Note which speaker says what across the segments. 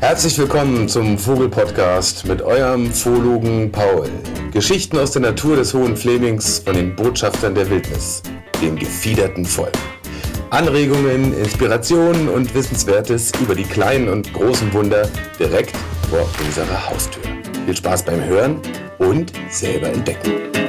Speaker 1: Herzlich willkommen zum Vogel-Podcast mit eurem Zoologen Paul. Geschichten aus der Natur des Hohen Flemings von den Botschaftern der Wildnis, dem gefiederten Volk. Anregungen, Inspirationen und Wissenswertes über die kleinen und großen Wunder direkt vor unserer Haustür. Viel Spaß beim Hören und selber entdecken.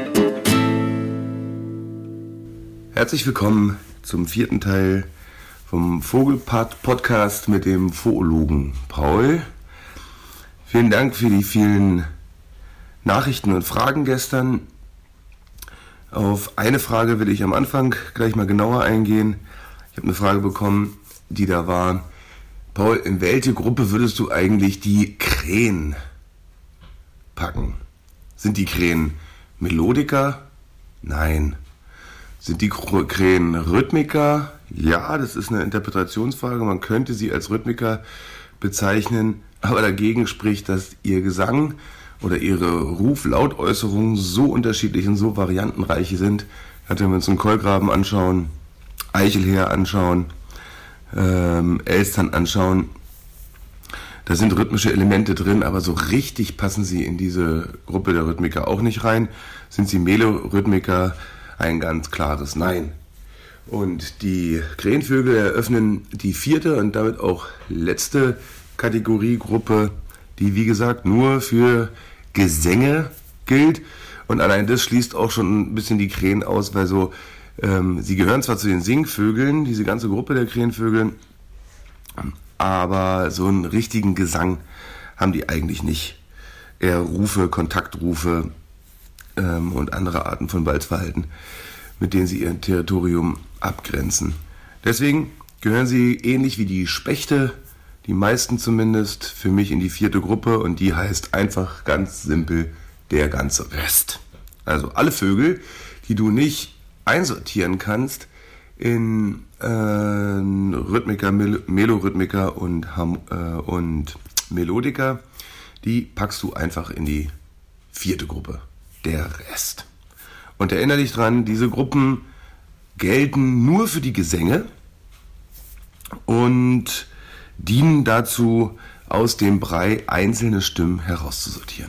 Speaker 1: Herzlich willkommen zum 4. Teil vom Vogel-Podcast mit dem Zoologen Paul. Vielen Dank für die vielen Nachrichten und Fragen gestern. Auf eine Frage will ich am Anfang gleich mal genauer eingehen. Ich habe eine Frage bekommen, die da war: Paul, in welche Gruppe würdest du eigentlich die Krähen packen? Sind die Krähen Melodiker? Nein. Sind die Krähen Rhythmiker? Ja, das ist eine Interpretationsfrage. Man könnte sie als Rhythmiker bezeichnen, aber dagegen spricht, dass ihr Gesang oder ihre Ruf-Lautäußerungen so unterschiedlich und so variantenreich sind. Wenn wir uns einen Kolkraben anschauen, Eichelhäher anschauen, Elstern anschauen, da sind rhythmische Elemente drin, aber so richtig passen sie in diese Gruppe der Rhythmiker auch nicht rein. Sind sie Melorhythmiker? Ein ganz klares Nein. Und die Krähenvögel eröffnen die 4. und damit auch letzte Kategoriegruppe, die wie gesagt nur für Gesänge gilt. Und allein das schließt auch schon ein bisschen die Krähen aus, weil sie gehören zwar zu den Singvögeln, diese ganze Gruppe der Krähenvögel, aber so einen richtigen Gesang haben die eigentlich nicht. Eher Rufe, Kontaktrufe und andere Arten von Balzverhalten, mit denen sie ihr Territorium abgrenzen. Deswegen gehören sie ähnlich wie die Spechte, die meisten zumindest, für mich in die 4. Gruppe, und die heißt einfach ganz simpel der ganze Rest. Also alle Vögel, die du nicht einsortieren kannst in Rhythmiker, Melorhythmiker und Melodiker, die packst du einfach in die 4. Gruppe, der Rest. Und erinnere dich dran, diese Gruppen gelten nur für die Gesänge und dienen dazu, aus dem Brei einzelne Stimmen herauszusortieren.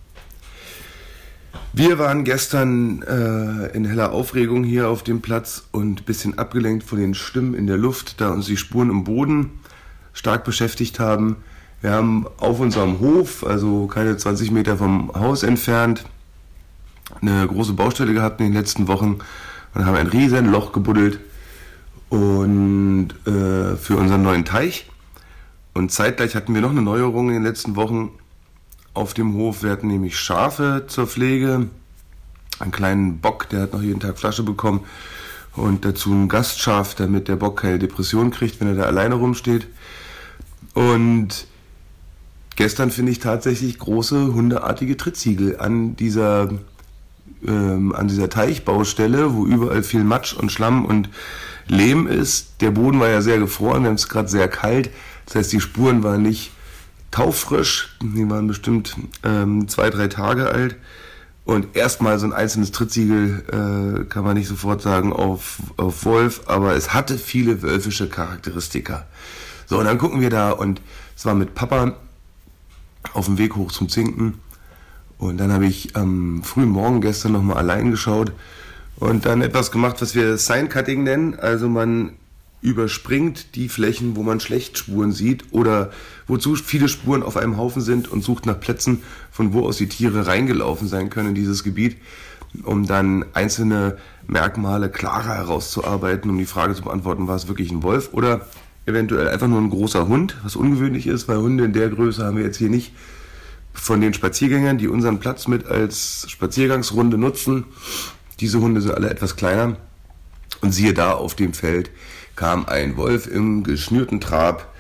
Speaker 1: Wir waren gestern in heller Aufregung hier auf dem Platz und ein bisschen abgelenkt von den Stimmen in der Luft, da uns die Spuren im Boden stark beschäftigt haben. Wir haben auf unserem Hof, also keine 20 Meter vom Haus entfernt, eine große Baustelle gehabt in den letzten Wochen und haben ein riesen Loch gebuddelt und für unseren neuen Teich. Und zeitgleich hatten wir noch eine Neuerung in den letzten Wochen auf dem Hof. Wir hatten nämlich Schafe zur Pflege, einen kleinen Bock, der hat noch jeden Tag Flasche bekommen, und dazu ein Gastschaf, damit der Bock keine Depression kriegt, wenn er da alleine rumsteht. Und gestern finde ich tatsächlich große hundeartige Trittsiegel an dieser Teichbaustelle, wo überall viel Matsch und Schlamm und Lehm ist. Der Boden war ja sehr gefroren, wir haben es gerade sehr kalt. Das heißt, die Spuren waren nicht taufrisch, die waren bestimmt 2-3 Tage alt. Und erstmal so ein einzelnes Trittsiegel kann man nicht sofort sagen auf Wolf, aber es hatte viele wölfische Charakteristika. So, und dann gucken wir da, und es war mit Papa auf dem Weg hoch zum Zinken. Und dann habe ich am frühen Morgen gestern nochmal allein geschaut und dann etwas gemacht, was wir Sign-Cutting nennen. Also man überspringt die Flächen, wo man schlecht Spuren sieht oder wo zu viele Spuren auf einem Haufen sind, und sucht nach Plätzen, von wo aus die Tiere reingelaufen sein können in dieses Gebiet, um dann einzelne Merkmale klarer herauszuarbeiten, um die Frage zu beantworten, war es wirklich ein Wolf oder eventuell einfach nur ein großer Hund, was ungewöhnlich ist, weil Hunde in der Größe haben wir jetzt hier nicht. Von den Spaziergängern, die unseren Platz mit als Spaziergangsrunde nutzen, diese Hunde sind alle etwas kleiner. Und siehe da, auf dem Feld kam ein Wolf im geschnürten Trab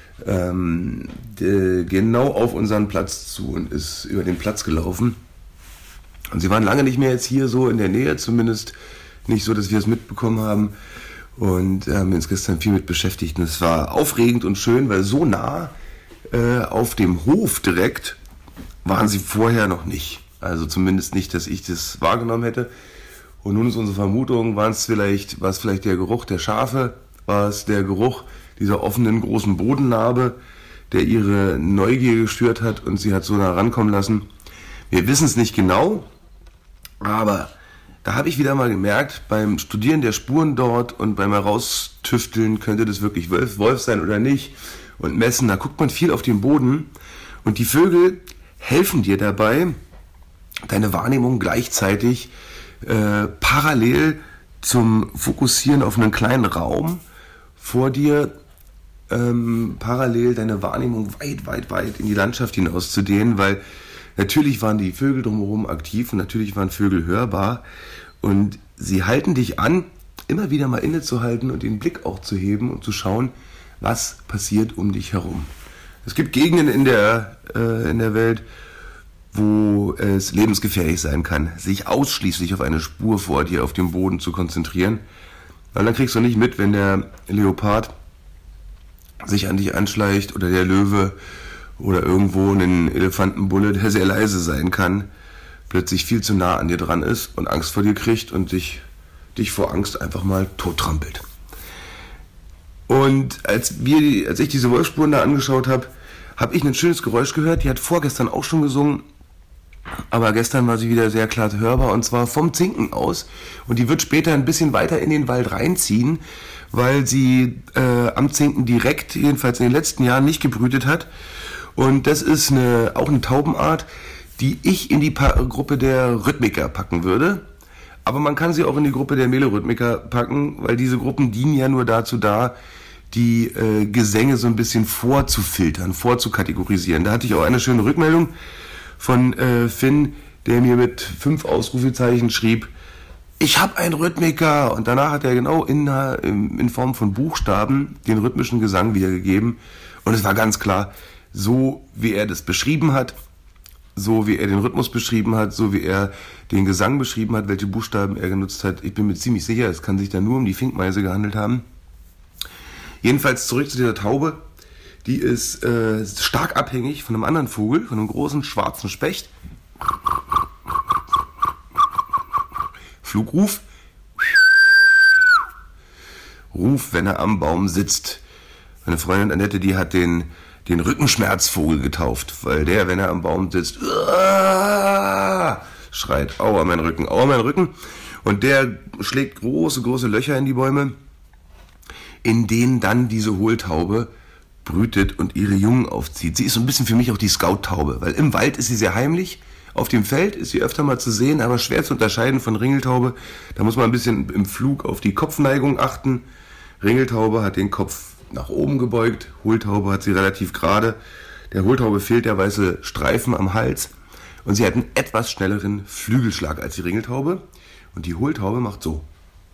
Speaker 1: genau auf unseren Platz zu und ist über den Platz gelaufen. Und sie waren lange nicht mehr jetzt hier so in der Nähe, zumindest nicht so, dass wir es mitbekommen haben. Und haben uns gestern viel mit beschäftigt. Und es war aufregend und schön, weil so nah auf dem Hof direkt waren sie vorher noch nicht. Also zumindest nicht, dass ich das wahrgenommen hätte. Und nun ist unsere Vermutung, war es vielleicht der Geruch der Schafe, war es der Geruch dieser offenen großen Bodennarbe, der ihre Neugier gestört hat und sie hat so nah rankommen lassen. Wir wissen es nicht genau, aber da habe ich wieder mal gemerkt, beim Studieren der Spuren dort und beim Heraustüfteln, könnte das wirklich Wolf sein oder nicht, und messen, da guckt man viel auf den Boden und die Vögel helfen dir dabei, deine Wahrnehmung gleichzeitig parallel zum Fokussieren auf einen kleinen Raum vor dir parallel deine Wahrnehmung weit in die Landschaft hinaus zu dehnen, weil natürlich waren die Vögel drumherum aktiv und natürlich waren Vögel hörbar und sie halten dich an, immer wieder mal innezuhalten und den Blick auch zu heben und zu schauen, was passiert um dich herum. Es gibt Gegenden in der Welt, wo es lebensgefährlich sein kann, sich ausschließlich auf eine Spur vor dir auf dem Boden zu konzentrieren, weil dann kriegst du nicht mit, wenn der Leopard sich an dich anschleicht oder der Löwe oder irgendwo ein Elefantenbulle, der sehr leise sein kann, plötzlich viel zu nah an dir dran ist und Angst vor dir kriegt und dich vor Angst einfach mal tottrampelt. Und als ich diese Wolfsspuren da angeschaut habe, habe ich ein schönes Geräusch gehört. Die hat vorgestern auch schon gesungen, aber gestern war sie wieder sehr klar hörbar, und zwar vom Zinken aus. Und die wird später ein bisschen weiter in den Wald reinziehen, weil sie am Zinken direkt, jedenfalls in den letzten Jahren, nicht gebrütet hat. Und das ist auch eine Taubenart, die ich in die Gruppe der Rhythmiker packen würde. Aber man kann sie auch in die Gruppe der Melorhythmiker packen, weil diese Gruppen dienen ja nur dazu da, die Gesänge so ein bisschen vorzufiltern, vorzukategorisieren. Da hatte ich auch eine schöne Rückmeldung von Finn, der mir mit 5 Ausrufezeichen schrieb: Ich habe einen Rhythmiker. Und danach hat er genau in Form von Buchstaben den rhythmischen Gesang wiedergegeben. Und es war ganz klar, so wie er das beschrieben hat, so wie er den Rhythmus beschrieben hat, so wie er den Gesang beschrieben hat, welche Buchstaben er genutzt hat. Ich bin mir ziemlich sicher, es kann sich da nur um die Finkmeise gehandelt haben. Jedenfalls zurück zu dieser Taube. Die ist stark abhängig von einem anderen Vogel, von einem großen schwarzen Specht. Flugruf. Ruf, wenn er am Baum sitzt. Meine Freundin Annette, die hat den Rückenschmerzvogel getauft, weil der, wenn er am Baum sitzt, schreit: Aua, mein Rücken, aua, mein Rücken. Und der schlägt große Löcher in die Bäume, in denen dann diese Hohltaube brütet und ihre Jungen aufzieht. Sie ist so ein bisschen für mich auch die Scout-Taube, weil im Wald ist sie sehr heimlich, auf dem Feld ist sie öfter mal zu sehen, aber schwer zu unterscheiden von Ringeltaube. Da muss man ein bisschen im Flug auf die Kopfneigung achten. Ringeltaube hat den Kopf nach oben gebeugt, Hohltaube hat sie relativ gerade. Der Hohltaube fehlt der weiße Streifen am Hals und sie hat einen etwas schnelleren Flügelschlag als die Ringeltaube. Und die Hohltaube macht so.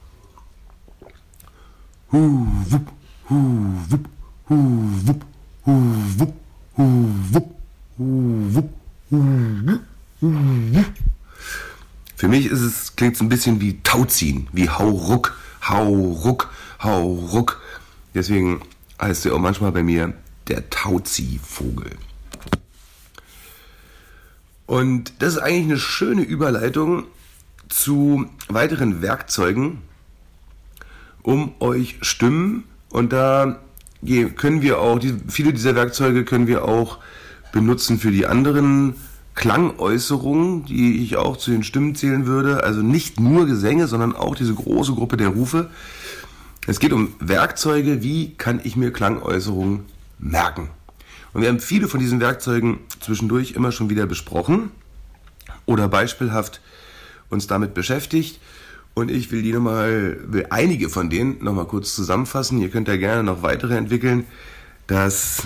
Speaker 1: Hu, wupp, hu, wupp, hu, wupp, hu, wupp, hu, wupp, hu, wupp, hu, wupp, hu, wupp. Für mich klingt es ein bisschen wie Tauziehen, wie Hau, ruck, Hau, ruck, Hau, ruck. Deswegen heißt er auch manchmal bei mir der Tauziehvogel. Und das ist eigentlich eine schöne Überleitung zu weiteren Werkzeugen, um euch Stimmen, und da können wir auch, viele dieser Werkzeuge können wir auch benutzen für die anderen Klangäußerungen, die ich auch zu den Stimmen zählen würde. Also nicht nur Gesänge, sondern auch diese große Gruppe der Rufe. Es geht um Werkzeuge, wie kann ich mir Klangäußerungen merken. Und wir haben viele von diesen Werkzeugen zwischendurch immer schon wieder besprochen oder beispielhaft uns damit beschäftigt. Und ich will einige von denen nochmal kurz zusammenfassen. Ihr könnt da gerne noch weitere entwickeln. Das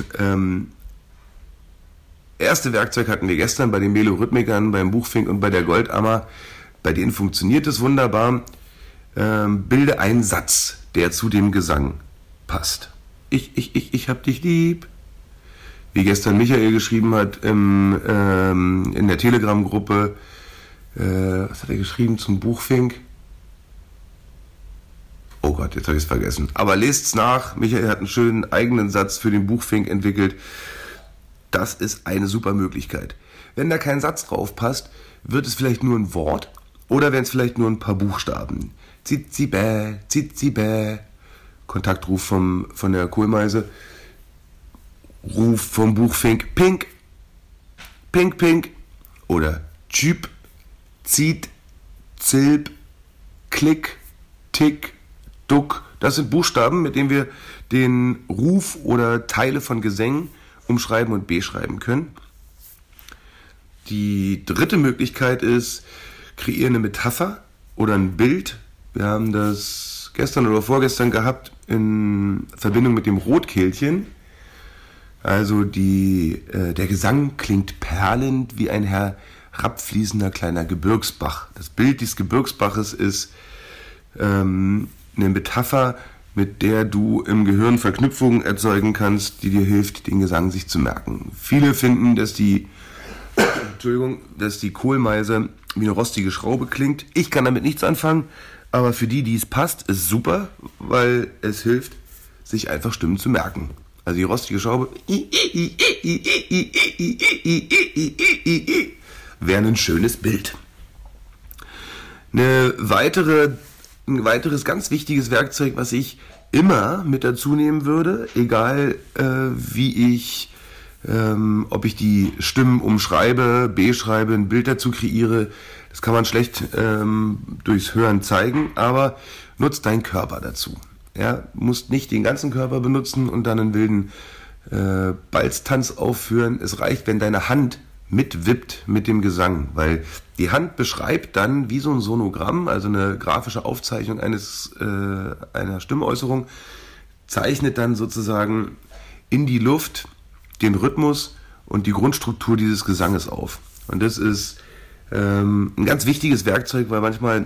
Speaker 1: erste Werkzeug hatten wir gestern bei den Melorhythmikern, beim Buchfink und bei der Goldammer. Bei denen funktioniert es wunderbar. Bilde einen Satz, der zu dem Gesang passt. Ich hab dich lieb. Wie gestern Michael geschrieben hat in der Telegram-Gruppe. Was hat er geschrieben zum Buchfink? Oh Gott, jetzt habe ich es vergessen. Aber lest's nach. Michael hat einen schönen eigenen Satz für den Buchfink entwickelt. Das ist eine super Möglichkeit. Wenn da kein Satz drauf passt, wird es vielleicht nur ein Wort oder werden es vielleicht nur ein paar Buchstaben. Zitsibä, Zitsibä. Kontaktruf von der Kohlmeise. Ruf vom Buchfink, pink, pink, pink. Oder Typ, zieht, zilb, klick, tick, duck. Das sind Buchstaben, mit denen wir den Ruf oder Teile von Gesängen umschreiben und beschreiben können. Die dritte Möglichkeit ist, kreiere eine Metapher oder ein Bild. Wir haben das gestern oder vorgestern gehabt in Verbindung mit dem Rotkehlchen. Also der Gesang klingt perlend wie ein herabfließender kleiner Gebirgsbach. Das Bild dieses Gebirgsbaches ist eine Metapher, mit der du im Gehirn Verknüpfungen erzeugen kannst, die dir hilft, den Gesang sich zu merken. Viele finden, dass die Kohlmeise wie eine rostige Schraube klingt. Ich kann damit nichts anfangen, aber für die es passt, ist super, weil es hilft, sich einfach Stimmen zu merken. Also die rostige Schraube wäre ein schönes Bild. Ein weiteres ganz wichtiges Werkzeug, was ich immer mit dazu nehmen würde, egal ob ich die Stimmen umschreibe, beschreibe, ein Bild dazu kreiere, das kann man schlecht durchs Hören zeigen, aber nutzt deinen Körper dazu. Ja, musst nicht den ganzen Körper benutzen und dann einen wilden Balztanz aufführen. Es reicht, wenn deine Hand mitwippt mit dem Gesang, weil die Hand beschreibt dann wie so ein Sonogramm, also eine grafische Aufzeichnung einer Stimmäußerung, zeichnet dann sozusagen in die Luft den Rhythmus und die Grundstruktur dieses Gesanges auf. Und das ist ein ganz wichtiges Werkzeug, weil manchmal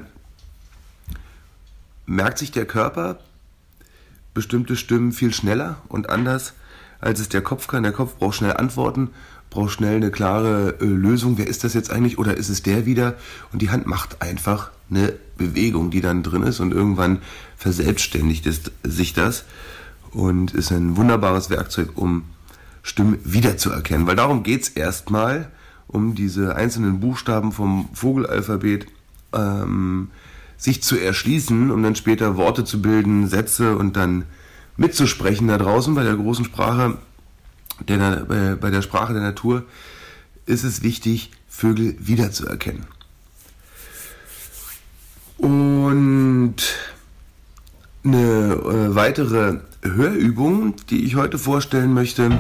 Speaker 1: merkt sich der Körper bestimmte Stimmen viel schneller und anders, als es der Kopf kann. Der Kopf braucht schnell Antworten, braucht schnell eine klare Lösung. Wer ist das jetzt eigentlich oder ist es der wieder? Und die Hand macht einfach eine Bewegung, die dann drin ist und irgendwann verselbstständigt sich das und ist ein wunderbares Werkzeug, um Stimmen wiederzuerkennen. Weil darum geht es erstmal, um diese einzelnen Buchstaben vom Vogelalphabet sich zu erschließen, um dann später Worte zu bilden, Sätze und dann mitzusprechen da draußen bei der großen Sprache, bei der Sprache der Natur, ist es wichtig, Vögel wiederzuerkennen. Und eine weitere Hörübung, die ich heute vorstellen möchte,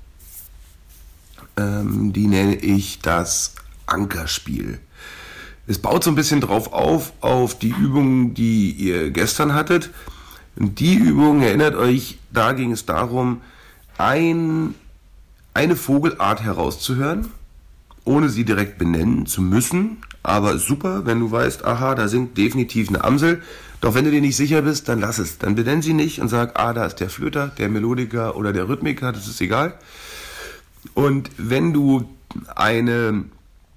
Speaker 1: die nenne ich das Ankerspiel. Es baut so ein bisschen drauf auf die Übung, die ihr gestern hattet. Und die Übung, erinnert euch, da ging es darum, eine Vogelart herauszuhören, ohne sie direkt benennen zu müssen. Aber super, wenn du weißt, aha, da singt definitiv eine Amsel. Doch wenn du dir nicht sicher bist, dann lass es. Dann benenn sie nicht und sag, da ist der Flöter, der Melodiker oder der Rhythmiker, das ist egal. Und wenn du einen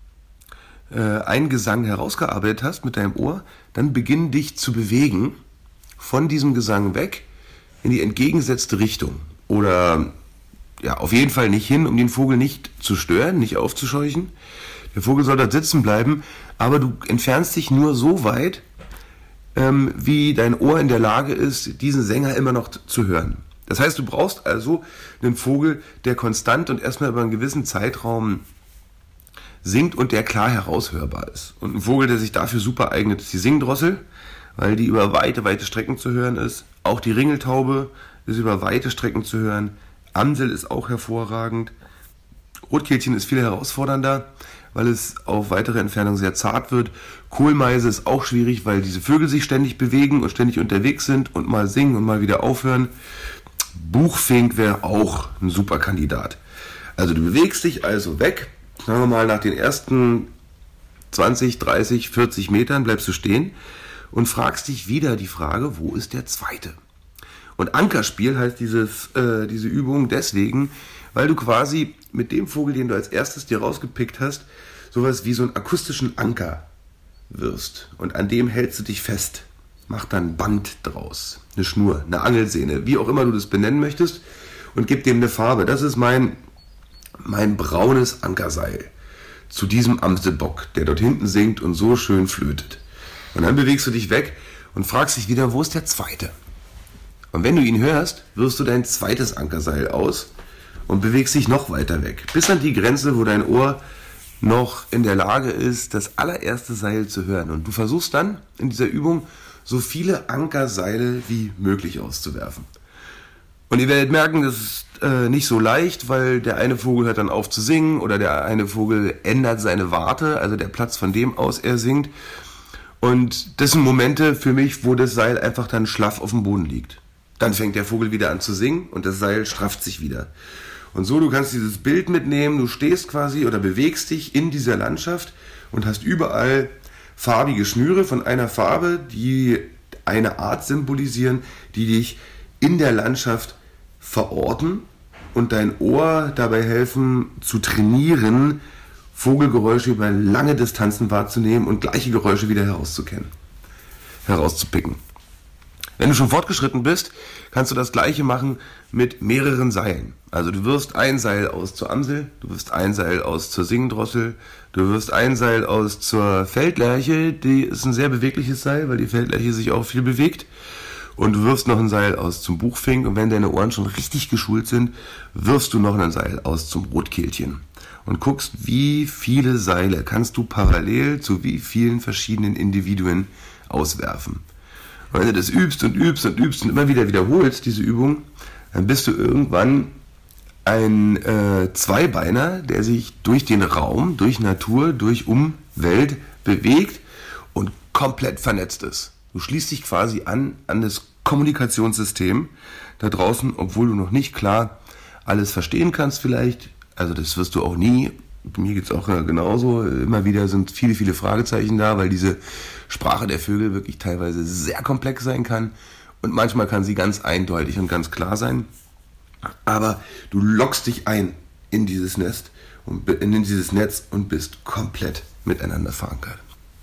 Speaker 1: Gesang herausgearbeitet hast mit deinem Ohr, dann beginn dich zu bewegen von diesem Gesang weg in die entgegengesetzte Richtung. Oder ja, auf jeden Fall nicht hin, um den Vogel nicht zu stören, nicht aufzuscheuchen. Der Vogel soll dort sitzen bleiben, aber du entfernst dich nur so weit, wie dein Ohr in der Lage ist, diesen Sänger immer noch zu hören. Das heißt, du brauchst also einen Vogel, der konstant und erstmal über einen gewissen Zeitraum singt und der klar heraushörbar ist. Und ein Vogel, der sich dafür super eignet, ist die Singdrossel, weil die über weite, weite Strecken zu hören ist. Auch die Ringeltaube ist über weite Strecken zu hören. Amsel ist auch hervorragend. Rotkehlchen ist viel herausfordernder, weil es auf weitere Entfernung sehr zart wird. Kohlmeise ist auch schwierig, weil diese Vögel sich ständig bewegen und ständig unterwegs sind und mal singen und mal wieder aufhören. Buchfink wäre auch ein super Kandidat. Also du bewegst dich also weg, sagen wir mal nach den ersten 20, 30, 40 Metern bleibst du stehen und fragst dich wieder die Frage, wo ist der zweite? Und Ankerspiel heißt diese Übung deswegen, weil du quasi mit dem Vogel, den du als erstes dir rausgepickt hast, sowas wie so einen akustischen Anker wirst. Und an dem hältst du dich fest. Mach dann ein Band draus, eine Schnur, eine Angelsehne, wie auch immer du das benennen möchtest, und gib dem eine Farbe. Das ist mein braunes Ankerseil zu diesem Amselbock, der dort hinten singt und so schön flötet. Und dann bewegst du dich weg und fragst dich wieder, wo ist der zweite? Und wenn du ihn hörst, wirfst du dein zweites Ankerseil aus und bewegst dich noch weiter weg, bis an die Grenze, wo dein Ohr noch in der Lage ist, das allererste Seil zu hören. Und du versuchst dann in dieser Übung so viele Ankerseile wie möglich auszuwerfen. Und ihr werdet merken, das ist nicht so leicht, weil der eine Vogel hört dann auf zu singen oder der eine Vogel ändert seine Warte, also der Platz, von dem aus er singt. Und das sind Momente für mich, wo das Seil einfach dann schlaff auf dem Boden liegt. Dann fängt der Vogel wieder an zu singen und das Seil strafft sich wieder. Und so, du kannst dieses Bild mitnehmen, du stehst quasi oder bewegst dich in dieser Landschaft und hast überall farbige Schnüre von einer Farbe, die eine Art symbolisieren, die dich in der Landschaft verorten und dein Ohr dabei helfen zu trainieren, Vogelgeräusche über lange Distanzen wahrzunehmen und gleiche Geräusche wieder herauszupicken. Wenn du schon fortgeschritten bist, kannst du das Gleiche machen mit mehreren Seilen. Also du wirfst ein Seil aus zur Amsel, du wirfst ein Seil aus zur Singendrossel, du wirfst ein Seil aus zur Feldlerche, die ist ein sehr bewegliches Seil, weil die Feldlerche sich auch viel bewegt. Und du wirfst noch ein Seil aus zum Buchfink und wenn deine Ohren schon richtig geschult sind, wirfst du noch ein Seil aus zum Rotkehlchen. Und guckst, wie viele Seile kannst du parallel zu wie vielen verschiedenen Individuen auswerfen. Und wenn du das übst und immer wieder wiederholst, diese Übung, dann bist du irgendwann ein Zweibeiner, der sich durch den Raum, durch Natur, durch Umwelt bewegt und komplett vernetzt ist. Du schließt dich quasi an das Kommunikationssystem da draußen, obwohl du noch nicht klar alles verstehen kannst vielleicht. Also das wirst du auch nie. Mir geht's auch genauso. Immer wieder sind viele, viele Fragezeichen da, weil diese Sprache der Vögel wirklich teilweise sehr komplex sein kann. Und manchmal kann sie ganz eindeutig und ganz klar sein. Aber du lockst dich ein in dieses Nest und in dieses Netz und bist komplett miteinander verankert.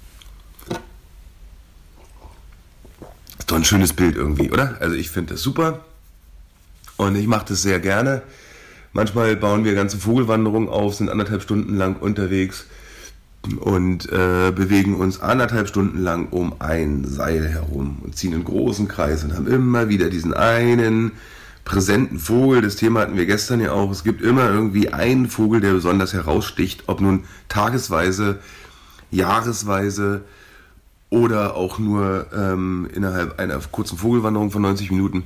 Speaker 1: Ist doch ein schönes Bild irgendwie, oder? Also ich finde das super und ich mache das sehr gerne. Manchmal bauen wir ganze Vogelwanderungen auf, sind 1,5 Stunden lang unterwegs und bewegen uns 1,5 Stunden lang um ein Seil herum und ziehen einen großen Kreis und haben immer wieder diesen einen präsenten Vogel. Das Thema hatten wir gestern ja auch. Es gibt immer irgendwie einen Vogel, der besonders heraussticht, ob nun tagesweise, jahresweise oder auch nur innerhalb einer kurzen Vogelwanderung von 90 Minuten.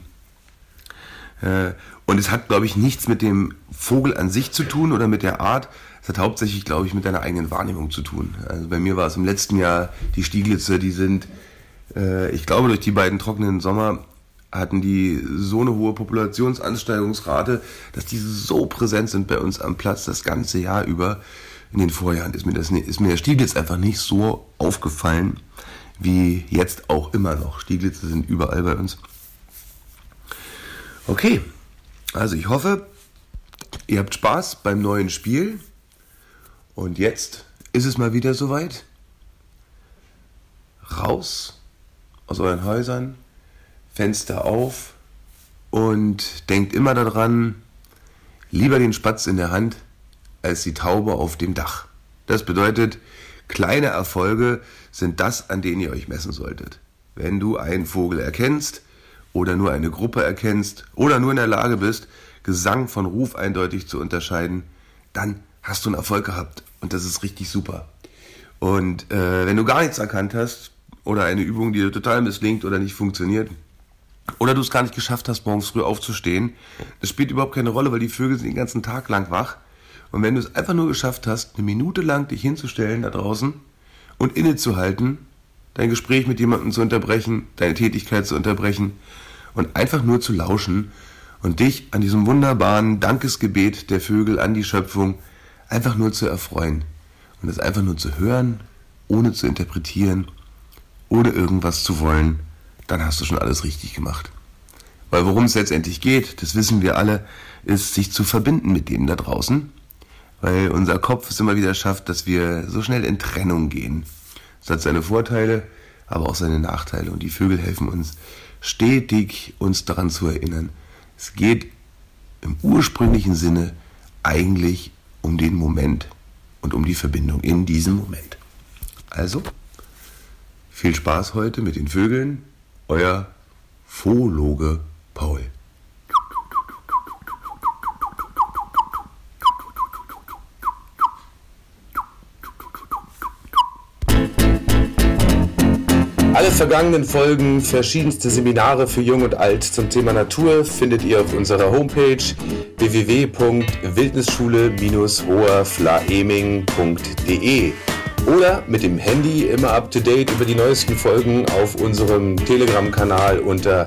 Speaker 1: Und es hat, glaube ich, nichts mit dem Vogel an sich zu tun oder mit der Art. Es hat hauptsächlich, glaube ich, mit deiner eigenen Wahrnehmung zu tun. Also bei mir war es im letzten Jahr die Stieglitze, die sind, ich glaube, durch die beiden trockenen Sommer hatten die so eine hohe Populationsansteigungsrate, dass die so präsent sind bei uns am Platz das ganze Jahr über. In den Vorjahren ist mir der Stieglitz einfach nicht so aufgefallen, wie jetzt auch immer noch. Stieglitze sind überall bei uns. Okay, also ich hoffe, ihr habt Spaß beim neuen Spiel. Und jetzt ist es mal wieder soweit. Raus aus euren Häusern, Fenster auf und denkt immer daran, lieber den Spatz in der Hand als die Taube auf dem Dach. Das bedeutet, kleine Erfolge sind das, an denen ihr euch messen solltet. Wenn du einen Vogel erkennst oder nur eine Gruppe erkennst oder nur in der Lage bist, Gesang von Ruf eindeutig zu unterscheiden, dann hast du einen Erfolg gehabt und das ist richtig super. Und wenn du gar nichts erkannt hast oder eine Übung, die dir total misslingt oder nicht funktioniert oder du es gar nicht geschafft hast, morgens früh aufzustehen, das spielt überhaupt keine Rolle, weil die Vögel sind den ganzen Tag lang wach. Und wenn du es einfach nur geschafft hast, eine Minute lang dich hinzustellen da draußen und innezuhalten, dein Gespräch mit jemandem zu unterbrechen, deine Tätigkeit zu unterbrechen und einfach nur zu lauschen und dich an diesem wunderbaren Dankesgebet der Vögel an die Schöpfung einfach nur zu erfreuen und es einfach nur zu hören, ohne zu interpretieren, ohne irgendwas zu wollen, dann hast du schon alles richtig gemacht. Weil worum es letztendlich geht, das wissen wir alle, ist sich zu verbinden mit denen da draußen, weil unser Kopf es immer wieder schafft, dass wir so schnell in Trennung gehen. Das hat seine Vorteile, aber auch seine Nachteile. Und die Vögel helfen uns stetig, uns daran zu erinnern. Es geht im ursprünglichen Sinne eigentlich um den Moment und um die Verbindung in diesem Moment. Also, viel Spaß heute mit den Vögeln. Euer Foologe Paul.
Speaker 2: Alle vergangenen Folgen, verschiedenste Seminare für Jung und Alt zum Thema Natur findet ihr auf unserer Homepage www.wildnisschule-hoherflaeming.de oder mit dem Handy immer up to date über die neuesten Folgen auf unserem Telegram-Kanal unter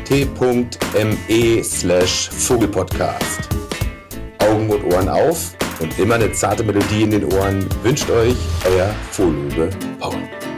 Speaker 2: t.me/Vogelpodcast. Augen und Ohren auf und immer eine zarte Melodie in den Ohren wünscht euch euer Fohluge Paul.